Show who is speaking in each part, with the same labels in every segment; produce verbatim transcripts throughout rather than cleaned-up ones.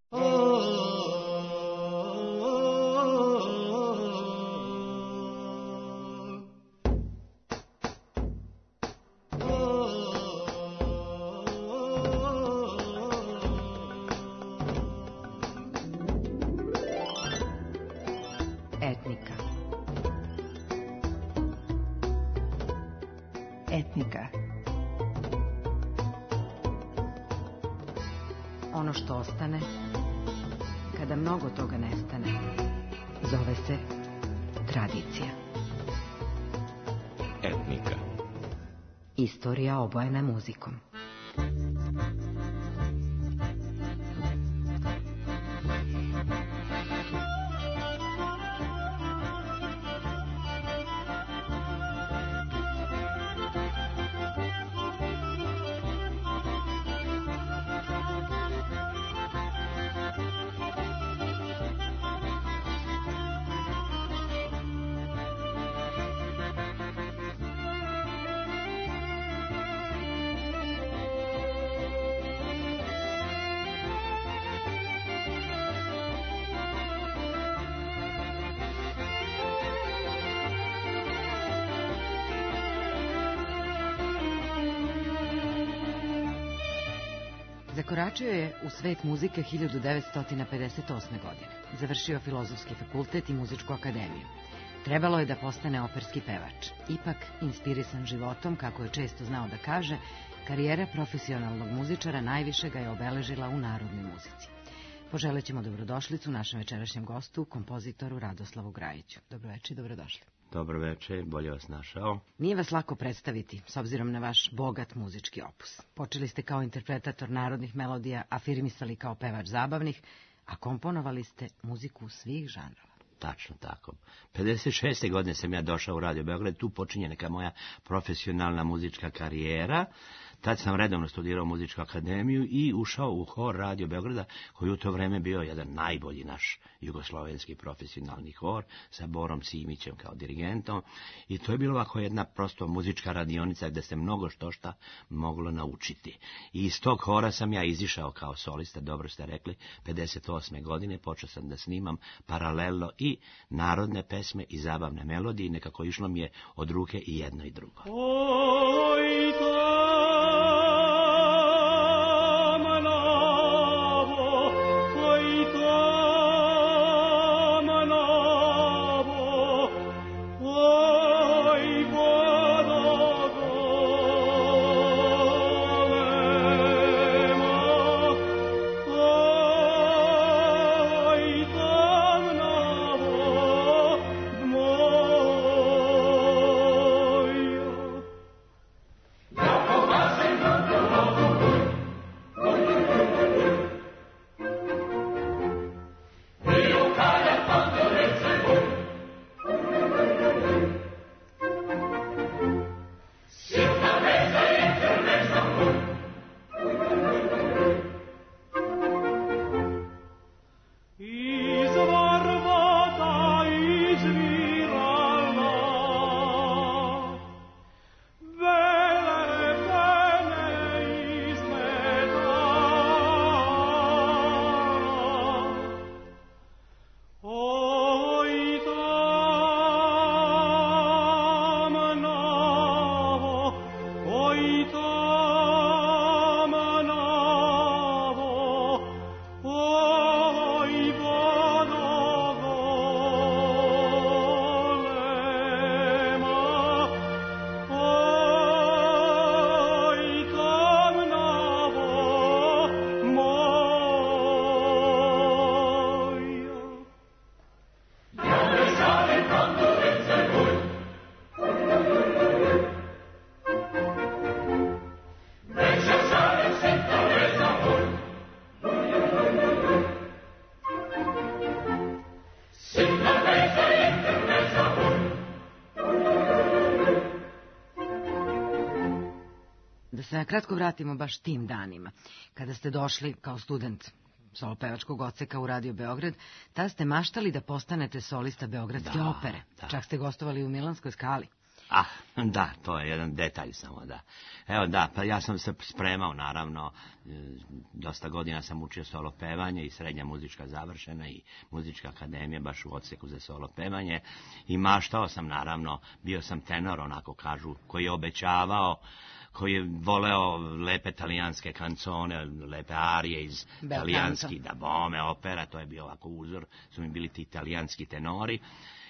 Speaker 1: Etnika. Etnika. Ono što ostane, kada mnogo toga nestane, zove se tradicija.
Speaker 2: Etnika.
Speaker 1: Istorija obojena muzikom. Zakoračio je u svet muzike hiljadu devetsto pedeset osme. godine. Završio Filozofski fakultet i Muzičku akademiju. Trebalo je da postane operski pevač. Ipak, inspirisan životom, kako je često znao da kaže, karijera profesionalnog muzičara najviše ga je obeležila u narodnoj muzici. Poželećemo dobrodošlicu našem večerašnjem gostu, kompozitoru Radoslavu Grajiću. Dobroveče i dobrodošli.
Speaker 2: Dobro večer, bolje vas našao.
Speaker 1: Nije vas lako predstaviti, s obzirom na vaš bogat muzički opus. Počeli ste kao interpretator narodnih melodija, afirmisali kao pevač zabavnih, a komponovali ste muziku svih žanrova.
Speaker 2: Tačno tako. pedeset šeste. godine sam ja došao u Radio Beograd, tu počinje neka moja profesionalna muzička karijera. Tad sam redovno studirao muzičku akademiju i ušao u hor Radio Beograda, koji u to vreme bio jedan najbolji naš jugoslovenski profesionalni hor, sa Borom Simićem kao dirigentom. I to je bilo ovako jedna prosto muzička radionica gde se mnogo što šta moglo naučiti. I iz tog hora sam ja izišao kao solista, dobro ste rekli, pedeset osme. godine, počeo sam da snimam paralelno i narodne pesme i zabavne melodije, nekako išlo mi je od ruke i jedno i drugo.
Speaker 3: Oj,
Speaker 1: Da se kratko vratimo baš tim danima. Kada ste došli kao student solo pevačkog odseka u Radio Beograd, tada ste maštali da postanete solista Beogradske
Speaker 2: da,
Speaker 1: opere.
Speaker 2: Da.
Speaker 1: Čak ste gostovali u Milanskoj Skali.
Speaker 2: Ah, da, to je jedan detalj samo, da. Evo, da, pa ja sam se spremao, naravno, dosta godina sam učio solo pevanje i srednja muzička završena i muzička akademija, baš u odseku za solo pevanje. I maštao sam, naravno, bio sam tenor, onako kažu, koji je obećavao, koji je voleo lepe talijanske kancone, lepe arije iz talijanskih, da bome, opera, to je bio ovako uzor, su mi bili ti talijanski tenori.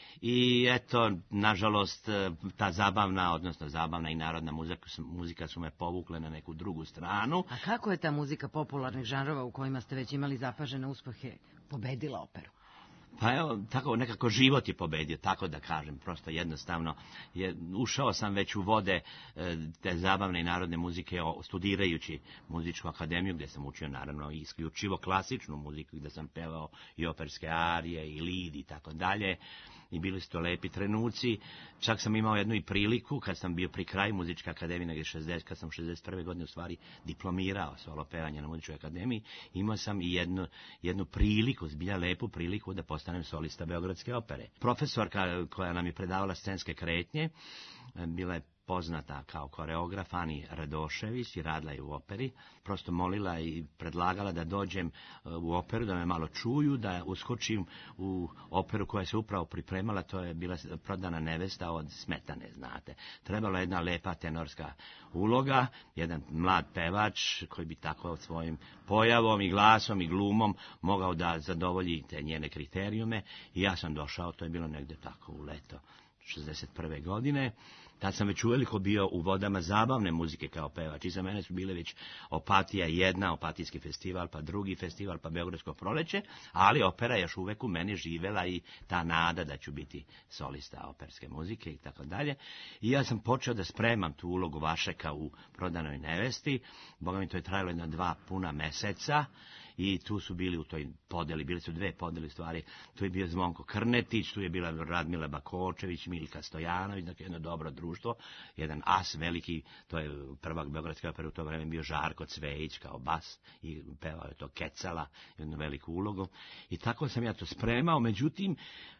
Speaker 2: I eto, nažalost, ta zabavna, odnosno zabavna i narodna muzika, muzika su me povukle na neku drugu stranu.
Speaker 1: A kako je ta muzika popularnih žanrova u kojima ste već imali zapažene uspehe pobedila operu?
Speaker 2: Pa evo, tako nekako život je pobedio, tako da kažem, prosto jednostavno. Je, ušao sam već u vode te zabavne i narodne muzike studirajući muzičku akademiju, gdje sam učio naravno isključivo klasičnu muziku, gdje sam pevao i operske arije i lid i tako dalje. I bili su to lepi trenuci. Čak sam imao jednu i priliku, kad sam bio pri kraju muzičke akademije, negdje šezdeset, kad sam šezdeset prve godine u stvari diplomirao solo pevanje na muzičkoj akademiji, imao sam i jednu, jednu priliku, zbilja lepu priliku da postanem solista Beogradske opere. Profesorka koja nam je predavala scenske kretnje, bila je poznata kao koreograf Ani Radošević i radila je u operi, prosto molila i predlagala da dođem u operu, da me malo čuju, da uskočim u operu koja se upravo pripremala, to je bila Prodana nevesta od Smetane, znate. Trebala je jedna lepa tenorska uloga, jedan mlad pevač koji bi tako svojim pojavom i glasom i glumom mogao da zadovolji te njene kriterijume i ja sam došao, to je bilo negdje tako u leto šezdeset prve godine. Tad sam već uveliko bio u vodama zabavne muzike kao pevač. Iza mene su bile već Opatija jedna, Opatijski festival, pa drugi festival, pa Beogradsko proleće, ali opera je još uvek u meni živela i ta nada da ću biti solista operske muzike i tako dalje. I ja sam počeo da spremam tu ulogu Vašeka u Prodanoj nevesti. Boga mi to je trajalo jedna dva puna meseca. I tu su bili u toj podeli, bili su dve podeli stvari, tu je bio Zvonko Krnetić, tu je bila Radmila Bakočević, Milka Stojanović, dakle jedno dobro društvo, jedan as veliki, to je prvak Beogradske opere u to vreme bio Žarko Cvejić kao bas i pevao je to Kecala, jednu veliku ulogu. I tako sam ja to spremao, međutim,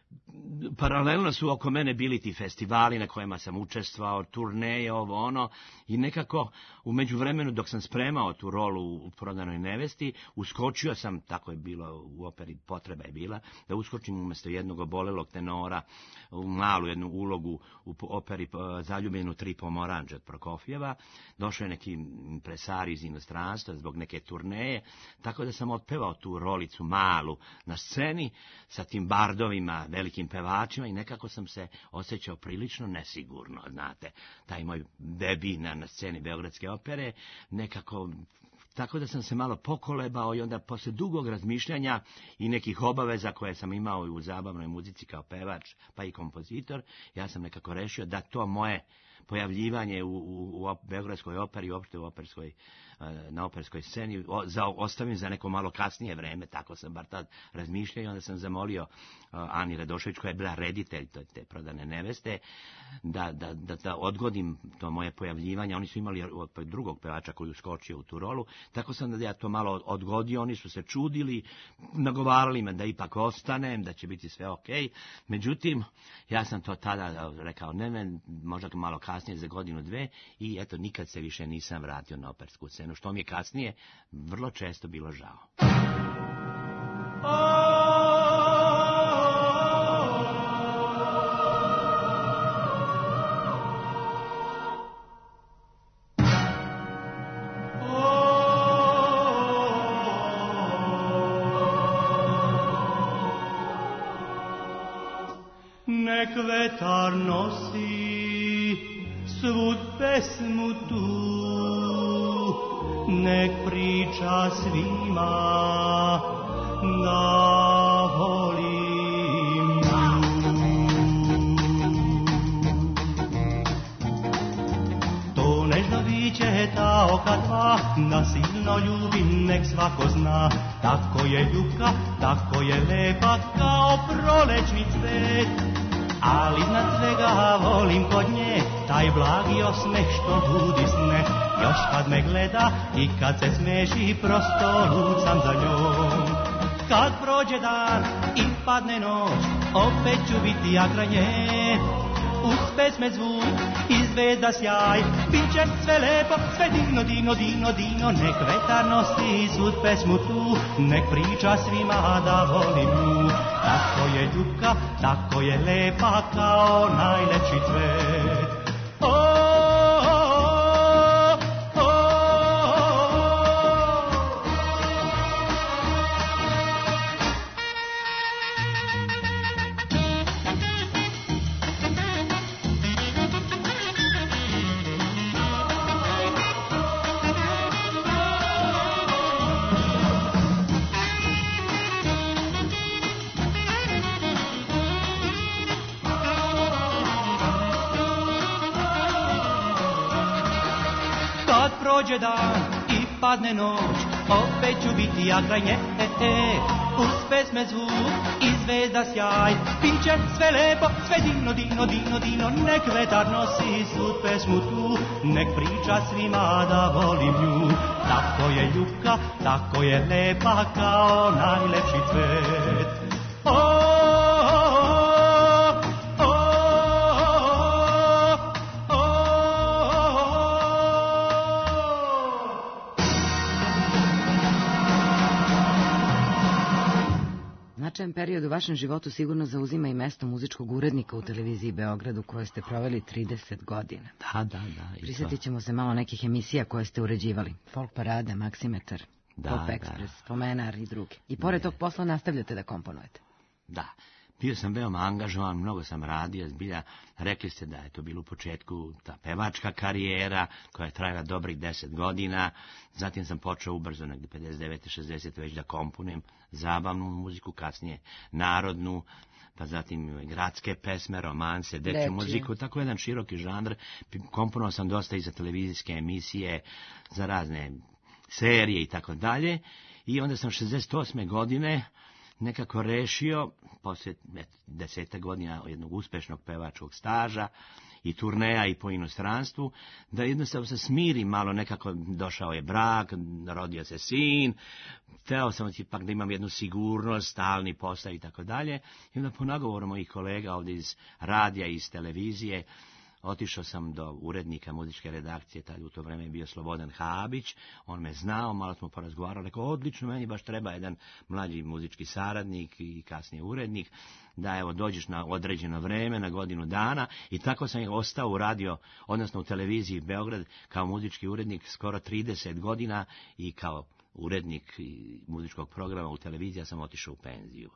Speaker 2: paralelno su oko mene bili ti festivali na kojima sam učestvovao, turneje, ovo ono, i nekako u međuvremenu dok sam spremao tu rolu u Prodanoj nevesti, uskočio sam, tako je bilo u operi, potreba je bila, da uskočim umjesto jednog obolelog tenora u malu jednu ulogu u operi Zaljubljenu tri pomoranđe od Prokofjeva. Došao je neki impresari iz inostranstva zbog neke turneje, tako da sam otpevao tu rolicu malu na sceni sa tim bardovima, velikim pevačima i nekako sam se osjećao prilično nesigurno, znate, taj moj debi na, na sceni Beogradske opere, nekako, tako da sam se malo pokolebao i onda posle dugog razmišljanja i nekih obaveza koje sam imao u zabavnoj muzici kao pevač, pa i kompozitor, ja sam nekako rešio da to moje pojavljivanje u, u, u Beogradskoj operi, uopšte u operskoj, na operskoj sceni, o, za, ostavim za neko malo kasnije vreme, tako sam bar tad razmišljao i onda sam zamolio uh, Ani Radošević, koja je bila reditelj te, te Prodane neveste, da, da, da, da odgodim to moje pojavljivanje. Oni su imali drugog pevača koji uskočio u tu rolu, tako sam da ja to malo odgodio, oni su se čudili, nagovarali me da ipak ostanem, da će biti sve ok. Međutim, ja sam to tada rekao, ne, ne, možda malo kasnije za godinu, dve, i eto, nikad se više nisam vratio na opersku scenu, što mi je kasnije vrlo često bilo žao.
Speaker 3: Nek vetar nosi svud pesmu tu, nek priča svima da volim nju. To nežno biće, ta oka dva, da silno ljubim, nek svako zna. Tako je ljubka, tako je lepa, kao prolećni cvet. Ali iznad svega volim kod nje taj blagi osmeh što budi sne. Još kad me gleda i kad se smeši, prosto lud sam za njom. Kad prođe dan i padne noć, opet ću biti ja kraj nje. uz pesme zvuk i zvezda sjaj. Biće sve lepo, sve divno, divno, divno, divno, nek vetar nosi svud pesmu tu, nek priča svima da volim nju. Tako je ljubka, tako je lepa kao najlepši cvet. O, prođe dan i padne noć, opet ću biti ja kraj nje, e, e. Uz pesme zvuk i zvezda sjaj. Biće sve lepo, sve divno, divno, divno, divno, nek vetar nosi svu pesmu tu, nek priča svima da volim nju. Tako je ljubka, tako je lepa kao najlepši cvet. O,
Speaker 1: Značajan period u vašem životu sigurno zauzima i mesto muzičkog urednika u televiziji Beogradu koje ste proveli trideset godina.
Speaker 2: Da, da, da.
Speaker 1: Prisjetit ćemo se malo nekih emisija koje ste uređivali. Folk Parada, Maksimetar,
Speaker 2: da,
Speaker 1: Pop Express, da. Pomenar i druge. I pored tog posla nastavljate da komponujete.
Speaker 2: Da. Bio sam veoma angažovan, mnogo sam radio, zbilja, rekli ste da je to bilo u početku ta pevačka karijera koja je trajala dobrih deset godina, zatim sam počeo ubrzo negdje pedeset devete šezdesete već da komponujem zabavnu muziku, kasnije narodnu, pa zatim gradske pesme, romanse, dečju muziku, tako jedan široki žanr. Komponovao sam dosta i za televizijske emisije, za razne serije i tako dalje. I onda sam šezdeset osme godine nekako rešio, poslije deseta godina jednog uspešnog pevačkog staža i turneja i po inostranstvu, da jednostavno se smiri malo, nekako došao je brak, rodio se sin, hteo sam ipak da imam jednu sigurnost, stalni posao i tako dalje. I onda po nagovoru mojih kolega ovdje iz radija i iz televizije, otišao sam do urednika muzičke redakcije, tad u to vreme je bio Slobodan Habić, on me znao, malo smo porazgovarali, rekao, odlično, meni baš treba jedan mlađi muzički saradnik i kasnije urednik, da evo dođeš na određeno vreme, na godinu dana, i tako sam ostao u radio, odnosno u televiziji Beograd, kao muzički urednik skoro trideset godina i kao urednik muzičkog programa u televiziji ja sam otišao u penziju.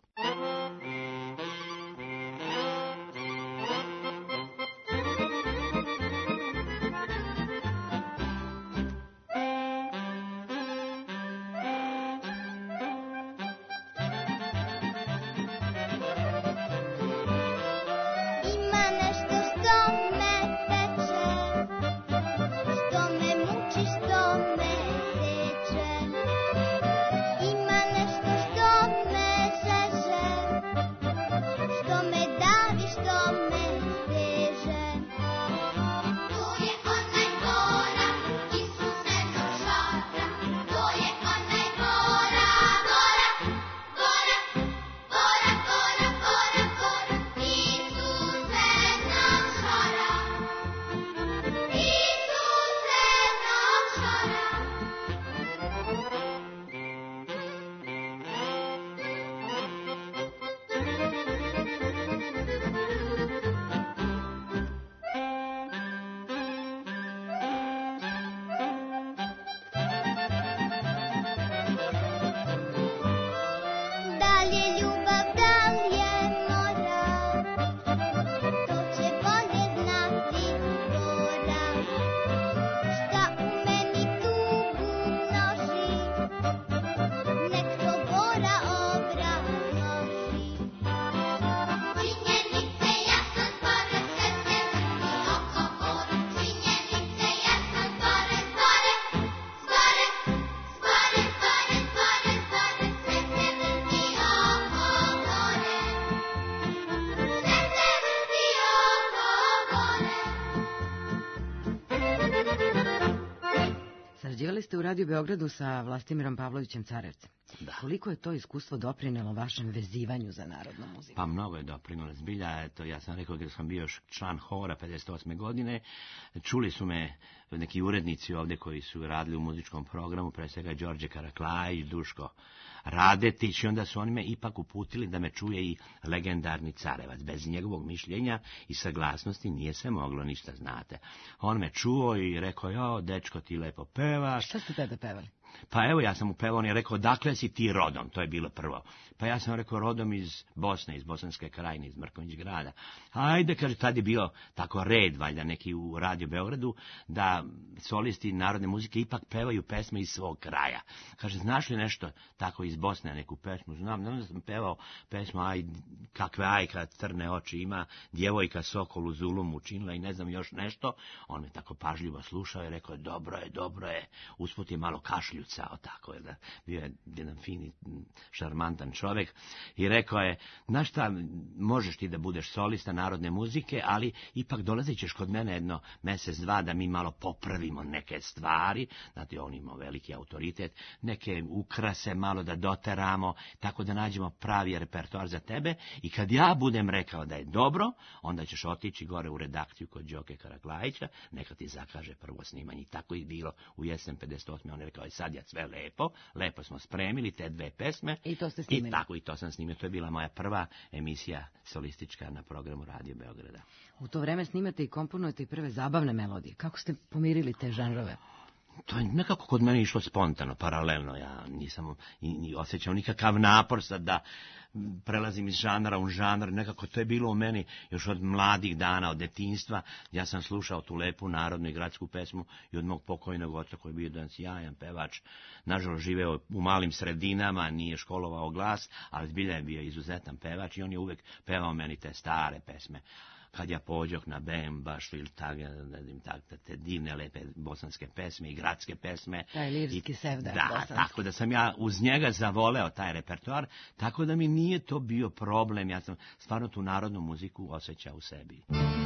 Speaker 1: Sarađivali ste u Radio Beogradu sa Vlastimirom Pavlovićem Carevcem.
Speaker 2: Da.
Speaker 1: Koliko je to iskustvo doprinelo vašem vezivanju za narodnu muziku?
Speaker 2: Pa mnogo je doprinelo, zbilja, eto, ja sam rekao da sam bio član hora pedeset osme godine, čuli su me neki urednici ovdje koji su radili u muzičkom programu, pre svega Đorđe Karaklajić, Duško Radetić, i onda su oni me ipak uputili da me čuje i legendarni Carevac. Bez njegovog mišljenja i saglasnosti nije se moglo ništa, znate. On me čuo i rekao, jo, dečko, ti lepo pevaš.
Speaker 1: Šta ste tada pevali?
Speaker 2: Pa evo, ja sam mu pevao, on je rekao, dakle si ti rodom, to je bilo prvo. Pa ja sam rekao, rodom iz Bosne, iz Bosanske Krajine, iz Mrkonjić grada. Ajde, kaže, tad je bio tako red, valjda, neki u Radio Beogradu, da solisti narodne muzike ipak pevaju pesme iz svog kraja. Kaže, znaš li nešto tako iz Bosne, neku pesmu? Znam, znam da sam pevao pesmu, aj, kakve ajka, crne oči ima, djevojka sokol u zulum učinila i ne znam još nešto. On me tako pažljivo slušao i rekao, dobro je, dobro je, usput je malo kašlju cao tako, jer da bio je jedan fini, šarmantan čovjek i rekao je, znaš šta, možeš ti da budeš solista narodne muzike, ali ipak dolazit ćeš kod mene jedno mjesec, dva, da mi malo popravimo neke stvari, znate, on ima veliki autoritet, neke ukrase malo da doteramo, tako da nađemo pravi repertoar za tebe i kad ja budem rekao da je dobro, onda ćeš otići gore u redakciju kod Đoke Karaklajića, neka ti zakaže prvo snimanje. I tako je bilo u jesen pedeset osme. On je rekao, sad je sve lepo, lepo smo spremili te dve pesme.
Speaker 1: I to ste snimili.
Speaker 2: I tako, i to sam snimio. To je bila moja prva emisija solistička na programu Radio Beograda.
Speaker 1: U to vreme snimate i komponujete i prve zabavne melodije. Kako ste pomirili te žanrove?
Speaker 2: To je nekako kod mene išlo spontano, paralelno. Ja nisam ni osjećao nikakav napor sad da prelazim iz žanra u žanr. Nekako to je bilo u meni još od mladih dana, od detinjstva. Ja sam slušao tu lepu narodnu i gradsku pesmu i od mog pokojnog oca koji je bio jedan sjajan pevač. Nažalost živeo u malim sredinama, nije školovao glas, ali zbilja je bio izuzetan pevač i on je uvijek pevao meni te stare pesme. Kad ja pođoh na Bembaš ili tak, ne znam, tak, te divne, lepe bosanske pesme i gradske pesme.
Speaker 1: Taj lirski sevdah
Speaker 2: da,
Speaker 1: bosanski.
Speaker 2: tako da sam ja uz njega zavoleo taj repertoar, tako da mi nije to bio problem. Ja sam stvarno tu narodnu muziku osjećao u sebi.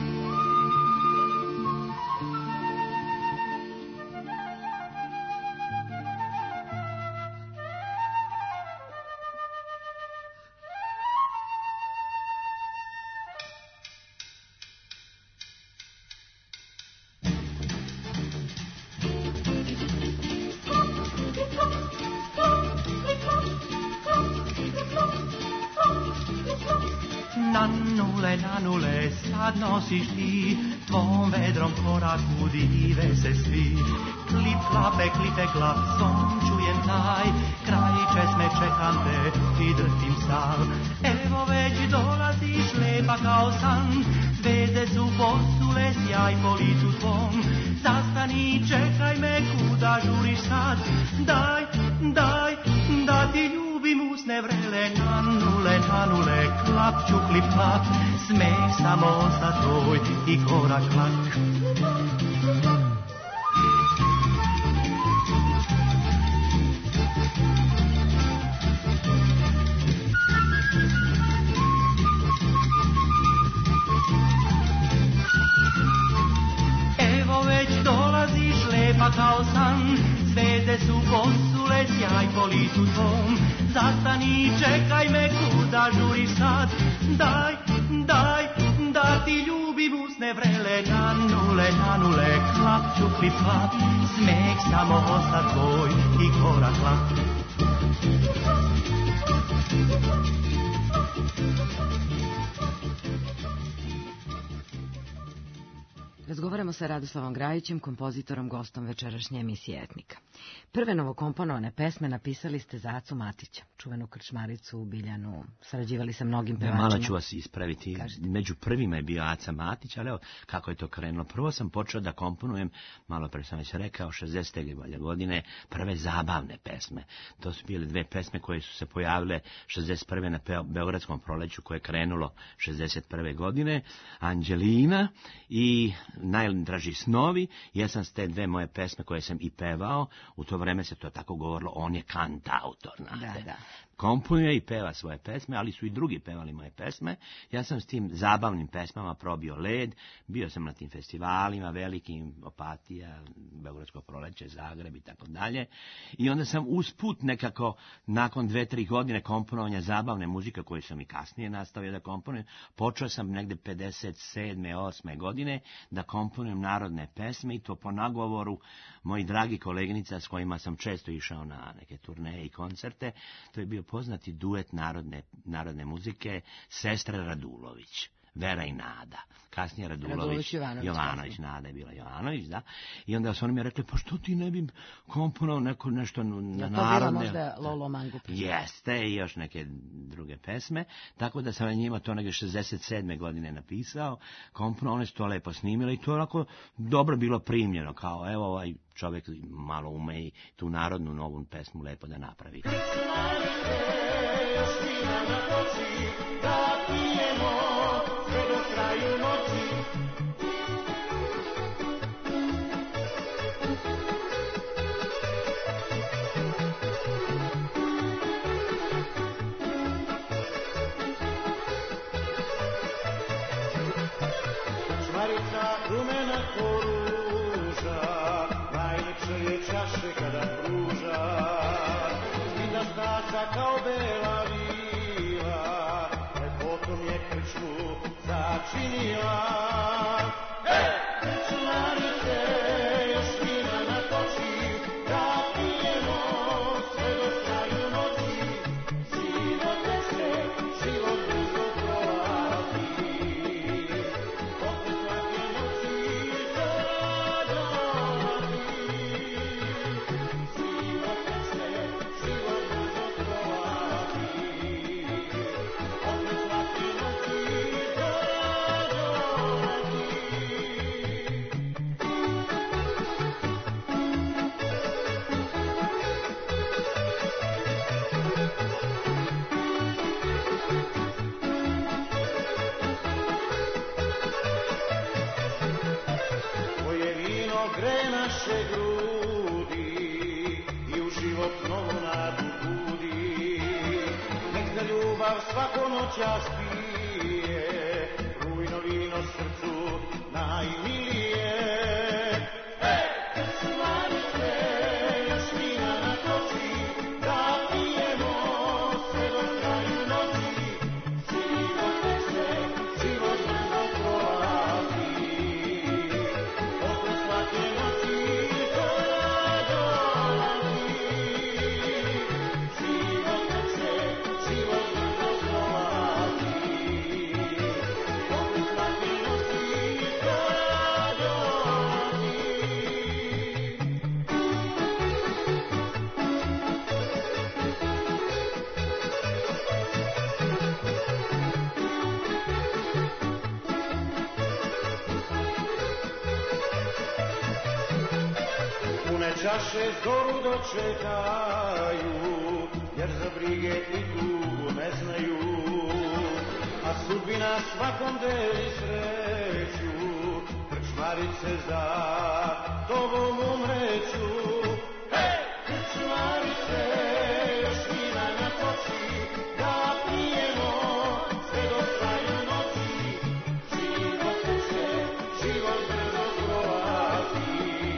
Speaker 3: Nanule, nanule, sad nosiš ti tvom vedrom koraku dive se svi. Klip, klape, klipe, klap, son čujem taj, kraj česme čekam te i drhtim sav. Evo već dolaziš lepa kao san, zvezde su posule, sjaj po licu tvom. Zastani, čekaj me, kuda žuriš sad, daj, daj, da ti ljubim usne vrele. Nanule, nanule, klap ću klip klap, smeh samo za tvoj i korak lak. Evo već dolaziš lepa kao san, zvezde su posule, sjaj po licu tvom. Zastani, čekaj me, kuda žuriš sad, daj, daj, da ti ljubim usne vrele. Nanule, nanule, klap ću klip klap, smeh samo za tvoj i korak lak.
Speaker 1: Razgovaramo sa Radoslavom Grajićem, kompozitorom, gostom večerašnje emisije Etnika. Prve novokomponovane pesme napisali ste za Acu Matića, čuvenu krčmaricu, Biljanu, sarađivali sa mnogim pevačima.
Speaker 2: Malo ću vas ispraviti.
Speaker 1: Kažete.
Speaker 2: Među prvima je bio Aca Matić, ali evo kako je to krenulo. Prvo sam počeo da komponujem, malo pre sam već rekao, šezdesete godine, prve zabavne pesme. To su bile dve pesme koje su se pojavile šezdeset prve na Beogradskom proleću, koje je krenulo šezdeset prve godine. Anđelina i Najdraži snovi. Ja sam s te dve moje pesme koje sam i pevao u to vreme se to tako govorilo, on je kantautor, znate.
Speaker 1: Da, da.
Speaker 2: Komponuje i peva svoje pesme, ali su i drugi pevali moje pesme. Ja sam s tim zabavnim pesmama probio led, bio sam na tim festivalima, velikim, Opatija, Beogradsko proleće, Zagreb i tako dalje. I onda sam usput nekako, nakon dve, tri godine komponovanja zabavne muzike, koju sam i kasnije nastavio da komponujem, počeo sam negde pedeset sedme, osme godine da komponujem narodne pesme i to po nagovoru mojih dragih koleginica s kojima sam često išao na neke turneje i koncerte. To je bio poznati duet narodne, narodne muzike Sestre Radulović, Vera i Nada. Kasnije Radulović,
Speaker 1: Radulović Jovanović,
Speaker 2: Jovanović, Nada je bila Jovanović, da. I onda su oni mi rekli, pa što ti ne bi komponovao neko, nešto na
Speaker 1: ja
Speaker 2: narodne...
Speaker 1: to bila možda Lolo Mangup.
Speaker 2: Jeste, i još neke druge pesme, tako da sam njima to negdje šezdeset sedme godine napisao, komponovao, one su to lepo snimile i to je onako dobro bilo primljeno, kao evo ovaj čovjek malo ume i tu narodnu novu pesmu lepo da napravi.
Speaker 3: Čvarica rumena koruža, najljepše je čaše kada pruža, vidna staca kao bela vila, lepotom je krčmu začinila. Hej, čvarice, još vina natoči, da pijemo sve do kraju noći, život teče, život brzo prolazi. Gre naše grudi i u život novu nadu budi. Nek za ljubav svako noća spije, rujno vino srcu najmilije. Hej, čvarice, još vina natoči, da pijemo sve do kraju noći. Život teče, život brzo prolazi. Čaše zoru dočekaju, jer za brige i tugu ne znaju, a sudbina svakom deli sreću, krčmarice za tobom umreću. Hej, krčmarice, još vina natoči, da pijemo sve do kraju noći, život teče, život brzo prolazi.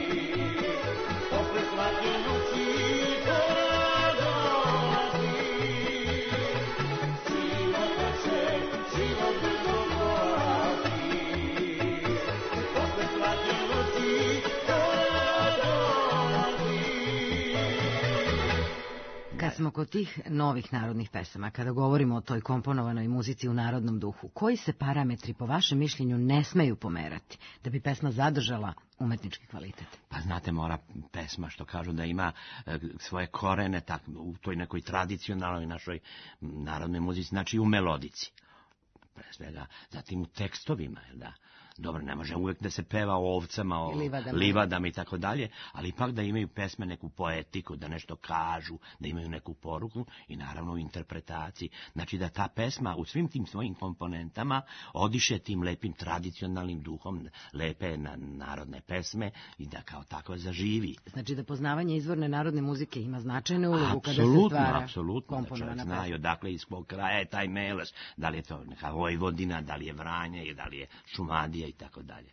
Speaker 1: Kad smo kod tih novih narodnih pesama, kada govorimo o toj komponovanoj muzici u narodnom duhu, koji se parametri po vašem mišljenju ne smeju pomerati da bi pesma zadržala umetnički kvalitet?
Speaker 2: Pa znate, mora pesma, što kažu, da ima e, svoje korene tak, u toj nekoj tradicionalnoj našoj narodnoj muzici, znači u melodici. Pre svega, zatim u tekstovima, jel da? dobro, ne može uvijek da se peva o ovcama, o
Speaker 1: livadama.
Speaker 2: livadama i tako dalje, ali ipak da imaju pesme neku poetiku, da nešto kažu, da imaju neku poruku i naravno u interpretaciji. Znači da ta pesma u svim tim svojim komponentama odiše tim lepim tradicionalnim duhom lepe na narodne pesme i da kao tako zaživi.
Speaker 1: Znači da poznavanje izvorne narodne muzike ima značajnu ulogu kada se
Speaker 2: Apsolutno,
Speaker 1: stvara
Speaker 2: apsolutno, da čovjek
Speaker 1: komponovana
Speaker 2: znaju
Speaker 1: pesma.
Speaker 2: odakle iz kog kraja je taj melas, da li je to neka Vojvodina, da li je Vranje, da li je Šumadija i tako dalje.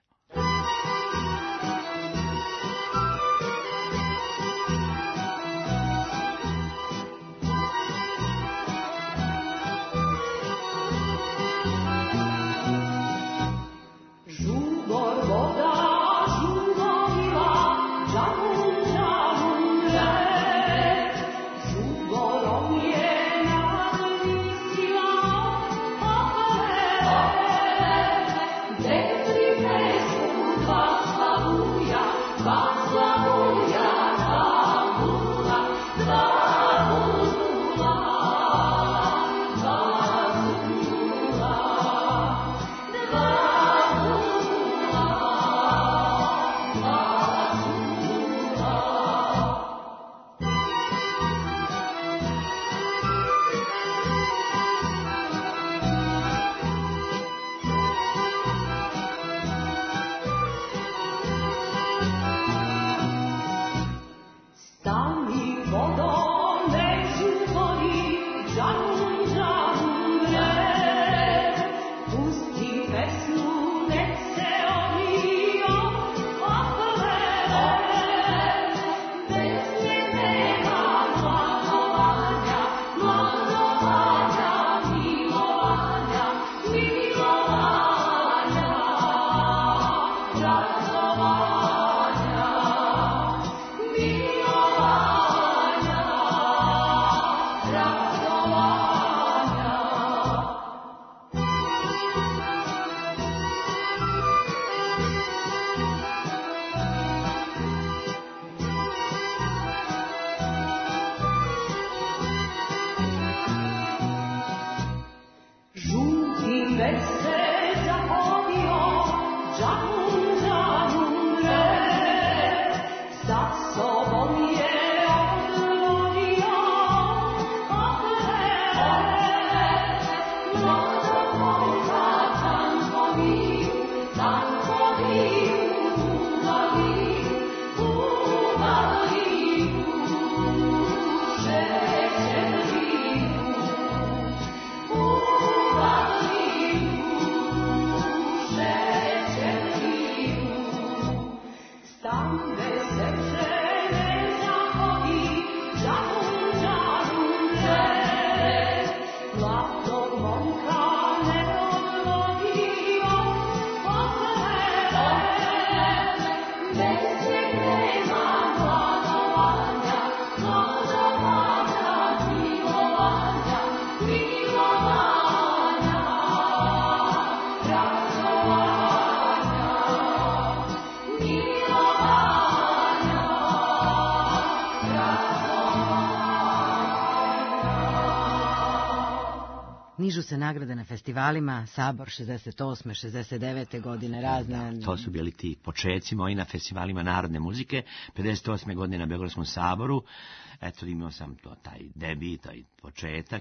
Speaker 1: Nižu se nagrade na festivalima, Sabor šezdeset osme, šezdeset devete godine, razne...
Speaker 2: Da, to su bili ti počeci moji na festivalima narodne muzike, pedeset osme godine na Beogradskom saboru. Eto, imao sam to, taj debit, taj početak,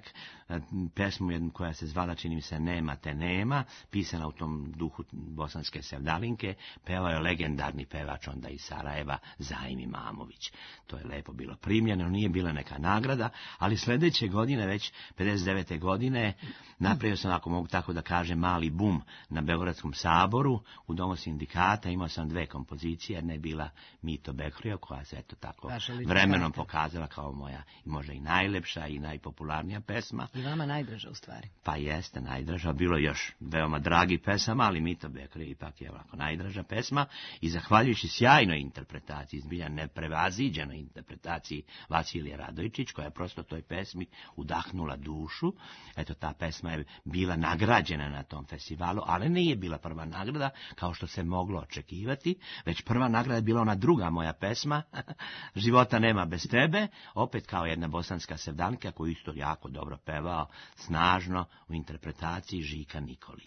Speaker 2: pesmu jednu koja se zvala, čini mi se, Nema te nema, pisana u tom duhu bosanske sevdalinke, pevao je legendarni pevač onda iz Sarajeva, Zajim Imamović. To je lepo bilo primljeno, nije bila neka nagrada, ali sljedeće godine, već pedeset devete godine, napravio sam, ako mogu tako da kažem, mali bum na Beogradskom saboru, u Domu sindikata, imao sam dve kompozicije, jedna je bila Mito Bekrio, koja se eto tako vremenom pokazala kao moja, možda i najlepša i najpopularnija pesma.
Speaker 1: I vama najdraža u stvari.
Speaker 2: Pa jeste, najdraža. Bilo još veoma dragi pesama, ali Mito Bekrio ipak je ovako najdraža pesma i zahvaljujući sjajnoj interpretaciji, zbilja neprevaziđenoj interpretaciji Vasilije Radojčić, koja je prosto toj pesmi udahnula dušu. Eto, ta pesma je bila nagrađena na tom festivalu, ali nije bila prva nagrada, kao što se moglo očekivati, već prva nagrada je bila ona druga moja pesma, Života nema bez tebe, opet kao jedna bosanska sevdanka koju isto jako dobro pevao, snažno u interpretaciji Žika Nikolića.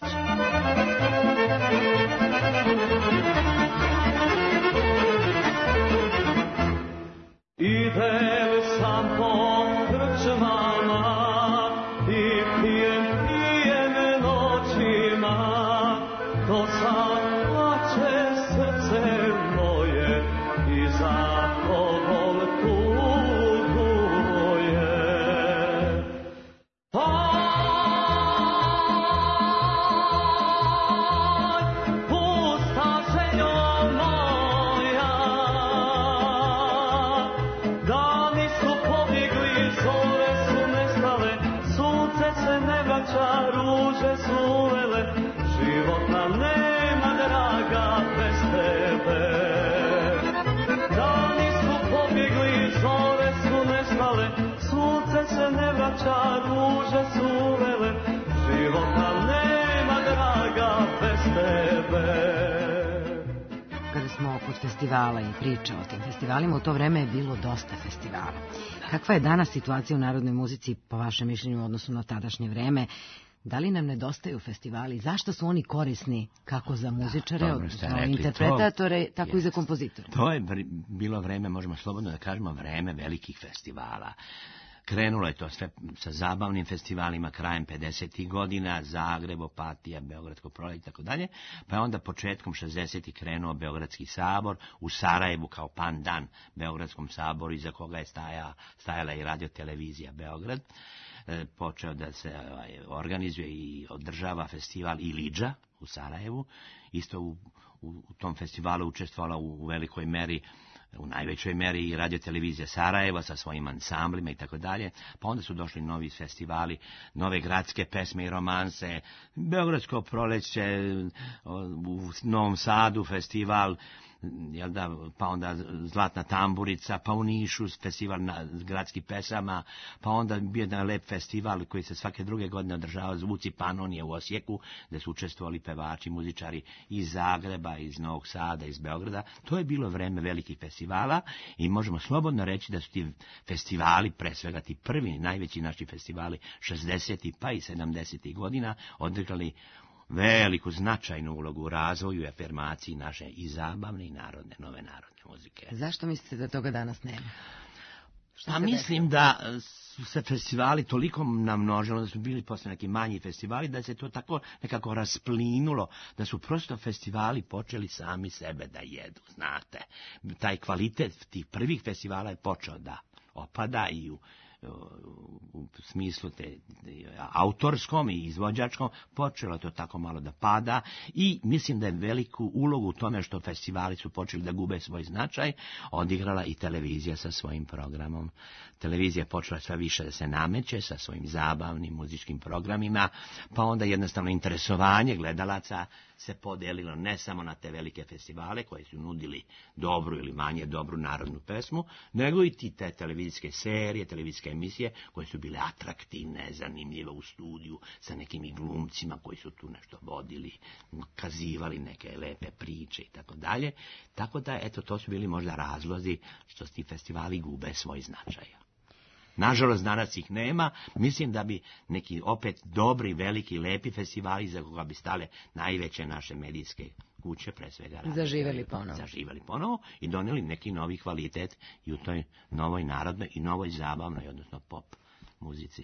Speaker 3: Idem sam po krčmama i pijem, pijem noćima, to sam plače srce moje i za tobom tuguje. Pusta željo moja, dani su pobjegli, zore su nestale, sunce se ne vraća, ruže su uvele, života nema draga bez tebe. Dani su pobjegli, zore su nestale, sunce se ne vraća, ruže su uvele, života nema draga bez tebe.
Speaker 1: Kada smo kod festivala i priča o tim festivalima, u to vreme je bilo dosta festivala. Kakva je danas situacija u narodnoj muzici, po vašem mišljenju, u odnosu na tadašnje vreme? Da li nam nedostaju festivali? Zašto su oni korisni kako za muzičare,
Speaker 2: Da,
Speaker 1: odnosno
Speaker 2: rekli,
Speaker 1: interpretatore,
Speaker 2: to,
Speaker 1: tako jest. I za kompozitore?
Speaker 2: To je bilo vreme, možemo slobodno da kažemo, vreme velikih festivala. Krenulo je to sve sa zabavnim festivalima krajem pedesetih godina, Zagreb, Opatija, Beogradsko proleće i tako dalje, pa je onda početkom šezdesetih krenuo Beogradski sabor u Sarajevu kao pandan Beogradskom saboru, iza koga je staja, stajala i radiotelevizija Beograd. E, počeo da se ovaj, organizuje i održava festival Ilidža u Sarajevu. Isto u, u, u tom festivalu učestvovala u, u velikoj meri, u najvećoj meri i radiotelevizija Sarajeva sa svojim ansamblima i tako dalje. Pa onda su došli novi festivali, nove gradske pesme i romanse, Beogradsko proleće, u Novom Sadu festival, jel da, pa onda Zlatna tamburica, pa u Nišu festival na gradskih pesama, pa onda bio jedan lep festival koji se svake druge godine održava, Zvuci Panonije u Osijeku, gde su učestvovali pevači, muzičari iz Zagreba, iz Novog Sada, iz Beograda. To je bilo vreme velikih festivala i možemo slobodno reći da su ti festivali, pre svega ti prvi, najveći naši festivali šezdesetih pa i sedamdesetih godina, odigrali veliku značajnu ulogu u razvoju i afirmaciji naše i zabavne i narodne, nove narodne muzike.
Speaker 1: Zašto mislite da toga danas nema?
Speaker 2: Pa mislim da su se festivali toliko namnožili, da su bili posle neki manji festivali, da se to tako nekako rasplinulo, da su prosto festivali počeli sami sebe da jedu, znate. Taj kvalitet tih prvih festivala je počeo da opada i u u smislu te, autorskom i izvođačkom, počelo to tako malo da pada i mislim da je veliku ulogu u tome što festivali su počeli da gube svoj značaj, odigrala i televizija sa svojim programom. Televizija je počela sve više da se nameće sa svojim zabavnim muzičkim programima, pa onda jednostavno interesovanje gledalaca se podelilo ne samo na te velike festivale koji su nudili dobru ili manje dobru narodnu pesmu, nego i ti te televizijske serije, televizijske emisije koje su bile atraktivne, zanimljive u studiju, sa nekim i glumcima koji su tu nešto vodili, kazivali neke lepe priče i tako dalje. Tako da, eto, to su bili možda razlozi što ti festivali gube svoj značaj. Nažalost, danas ih nema. Mislim da bi neki opet dobri, veliki, lepi festivali za koga bi stale najveće naše medijske kuće, pre svega
Speaker 1: zaživeli ponovo.
Speaker 2: Zaživeli ponovo i doneli neki novi kvalitet i u toj novoj narodnoj i novoj zabavnoj, odnosno pop muzici.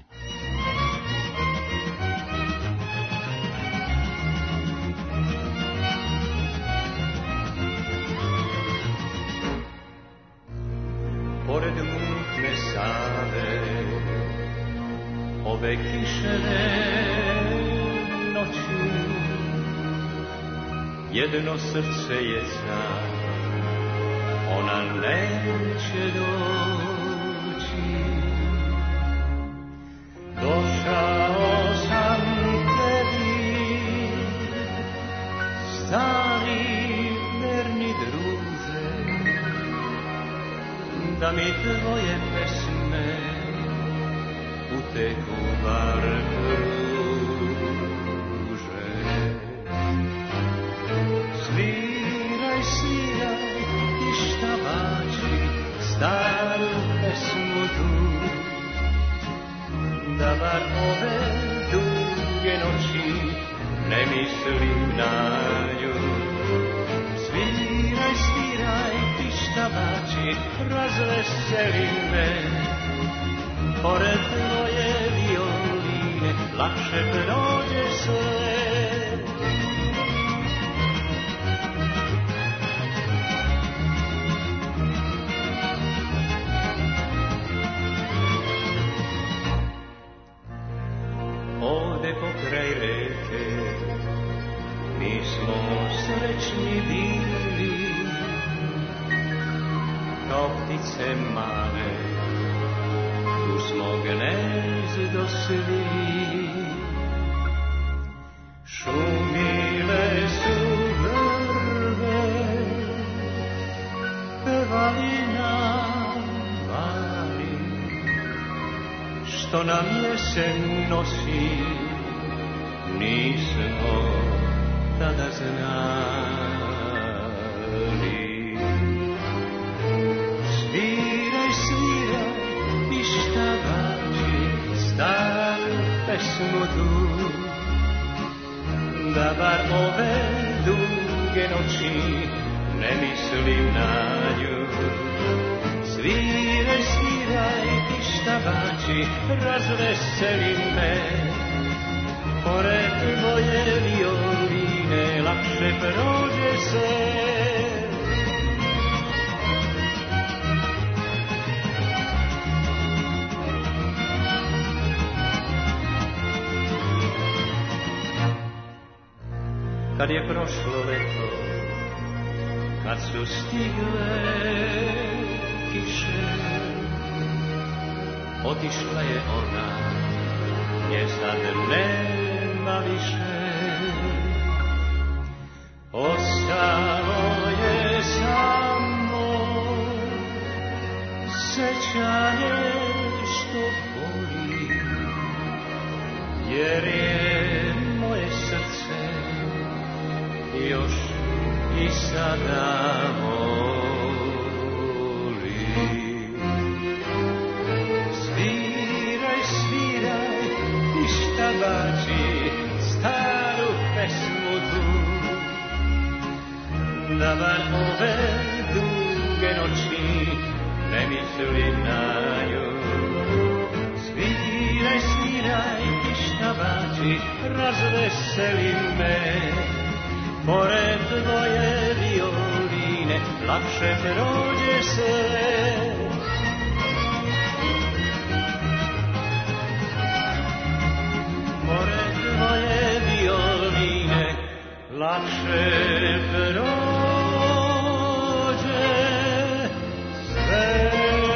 Speaker 3: Pored mutne Save, ove kišene noći, jedno srce je car, ona neće doći. Došao sam tebi, stari verni druže, da mi tvoje pesme uteku bar Zar ove duge noći ne mislim na nju. Sviraj, sviraj, pištavači, razveseli me. Pored tvoje violine lakše prođe sve. Ovde pokraj reke mi smo srećni bili, kao ptice male, tu smo gnezdo svili. Šumile su vrbe, pevali nam mali, što nam jesen nosi, nismo tada znali. Sviraj, sviraj, pištavači, staru pesmu tu, da bar ove duge noći ne mislim na nju. Sviraj, sviraj, pištavači, razveseli me. Pored tvoje violine lakše prođe se. Kad je prošlo leto, kad su stigle kiše, otišla je ona, nje sad nema više. Ostalo je samo sećanje što boli, jer je moje srce još i sada voli. Sviraj, sviraj, pištavači, staru pesmu tu, da bar ove duge noći ne mislim na nju. Sviraj, sviraj, pištavači, razveseli me. Pored tvoje violine lakše prođe sve. Pored tvoje violine lakše prođe sve.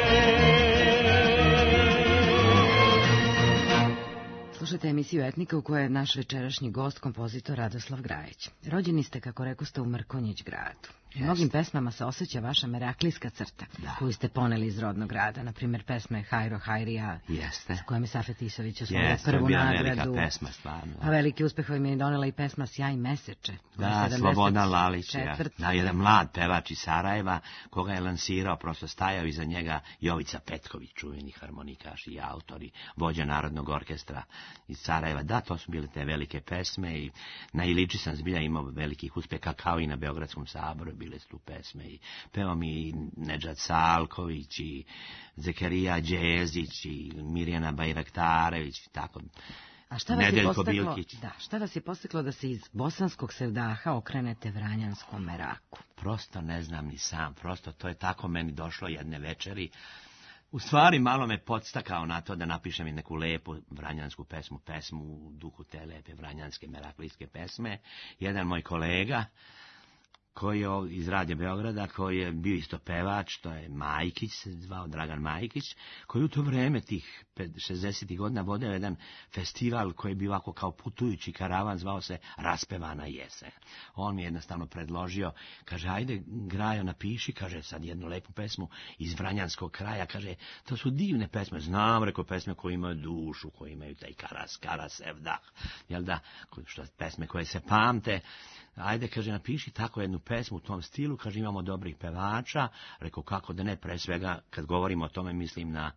Speaker 1: Slušajte emisiju Etnika u kojoj je naš večerašnji gost, kompozitor Radoslav Grajić. Rođeni ste, kako rekoste, u Mrkonjić gradu. U mnogim pesmama se osjeća vaša meraklijska crta, da, koju ste poneli iz rodnog grada, na primjer pesme Hajro Hajrija,
Speaker 2: jeste,
Speaker 1: s kojom je Safet Isović osvojio
Speaker 2: jeste,
Speaker 1: prvu nagradu.
Speaker 2: Velika pesma, stvarno.
Speaker 1: A veliki uspeh vam je donela i pesma Sjaj meseče.
Speaker 2: Da, Slobodan Lalić, ja. Da, jedan mlad pevač iz Sarajeva, koga je lansirao, prosto stajao iza njega Jovica Petković, čuveni harmonikaš i autor i vođa Narodnog orkestra iz Sarajeva. Da, to su bile te velike pesme i na Iliči sam zbilja imao velikih uspeha, kao i na Beogradskom saboru bile su tu pesme. I pevao mi i Nedžad Salković i Zekerija Đezić i Mirjana Bajraktarević i tako.
Speaker 1: A šta vas, je postaklo, da, šta vas je postaklo da se iz bosanskog sevdaha okrenete vranjanskom meraku?
Speaker 2: Prosto ne znam ni sam, prosto to je tako meni došlo jedne večeri. U stvari malo me podstakao na to da napišem i neku lepu vranjansku pesmu, pesmu u duhu te lepe vranjanske meraklijske pesme. Jedan moj kolega, koji je iz Radio Beograda, koji je bio isto pevač, to je Majkić, se zvao Dragan Majkić, koji u to vreme tih šezdesetih godina vodio jedan festival koji je bio ovako kao putujući karavan, zvao se Raspevana jesen. On mi je jednostavno predložio, kaže, ajde Grajo napiši, kaže, sad jednu lepu pesmu iz vranjanskog kraja, kaže, to su divne pesme, znam, reko, pesme koje imaju dušu, koje imaju taj karas, karas, evdah, jel da, što pesme koje se pamte. Ajde, kaže, napiši tako jednu pesmu u tom stilu, kaže, imamo dobrih pevača, rekao, kako da ne, pre svega, kad govorimo o tome, mislim na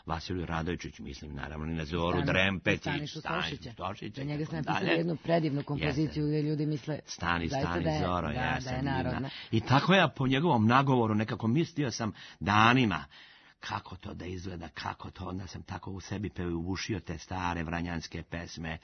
Speaker 2: Vasiliju Radojičiću, mislim naravno i na Zoru Drempetić,
Speaker 1: Stanišu Stošića.
Speaker 2: Stošića.
Speaker 1: Za njega sam napisala jednu predivnu kompoziciju gdje ljudi misle
Speaker 2: Stani, stani,
Speaker 1: da je,
Speaker 2: Zoro,
Speaker 1: da,
Speaker 2: ja
Speaker 1: da
Speaker 2: sam
Speaker 1: je narodna.
Speaker 2: I tako ja po njegovom nagovoru nekako mislio sam danima kako to da izgleda, kako to, onda sam tako u sebi peušio te stare vranjanske pesme,